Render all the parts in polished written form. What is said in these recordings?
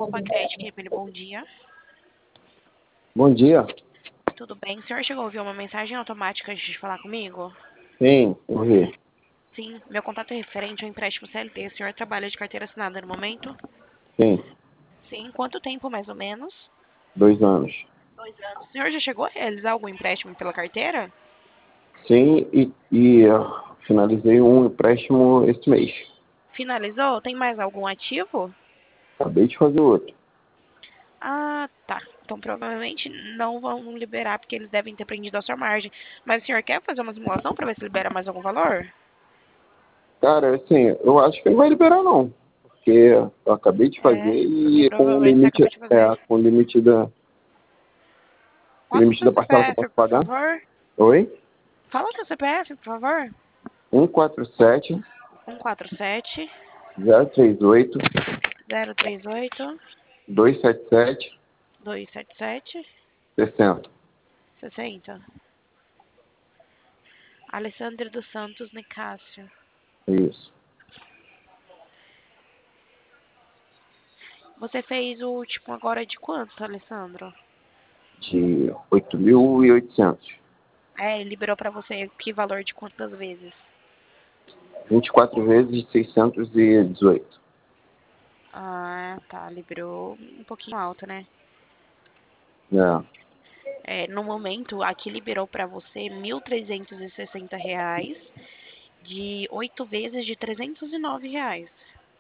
Opa, Crédito, Emílio, bom dia. Bom dia. Tudo bem? O senhor chegou a ouvir uma mensagem automática antes de falar comigo? Sim, ouvi. Sim, meu contato é referente ao empréstimo CLT. O senhor trabalha de carteira assinada no momento? Sim, Sim. Quanto tempo, mais ou menos? 2 anos. 2 anos. O senhor já chegou a realizar algum empréstimo pela carteira? Sim, finalizei um empréstimo esse mês. Finalizou? Tem mais algum ativo? Acabei de fazer outro. Ah, tá. Então provavelmente não vão liberar porque eles devem ter prendido a sua margem. Mas o senhor quer fazer uma simulação para ver se libera mais algum valor? Cara, assim, eu acho que não vai liberar não. Porque eu acabei de fazer Porque e com o provavelmente você limite, acabou de fazer. com o Qual é o limite seu da parcela que eu CPF, posso por pagar. favor? Oi? Fala o seu CPF, por favor. 147 147 038 038 277 277 60. 60. Alessandro dos Santos Nicásio. Isso. Você fez o último agora de quanto, Alessandro? De 8.800. Ele liberou pra você que valor de quantas vezes? 24 vezes 618. Ah, tá. Liberou um pouquinho alto, né? É. No momento, aqui liberou pra você R$ 1.360 de 8 vezes de R$ 309.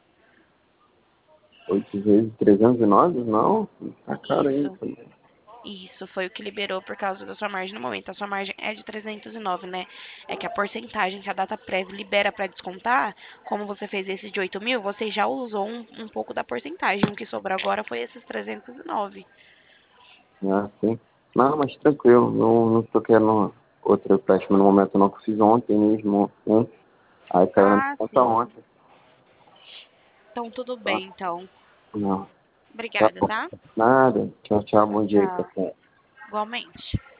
8 vezes 309? Não, tá caro ainda Isso. também. Isso foi o que liberou por causa da sua margem no momento. A sua margem é de 309, né? É que a porcentagem que a data prévia libera para descontar, como você fez esse de 8 mil, você já usou um pouco da porcentagem. O que sobrou agora foi esses 309. Ah, sim. Não, mas tranquilo, não tô querendo outro empréstimo no momento não, que eu fiz ontem mesmo, um. Aí caiu na minha Ah, conta sim. ontem. Então tudo Tá? bem, então. Não. Tá Obrigada, bom. tá? Nada. Tchau, tchau, bom dia aí pra Tchau. você. Igualmente.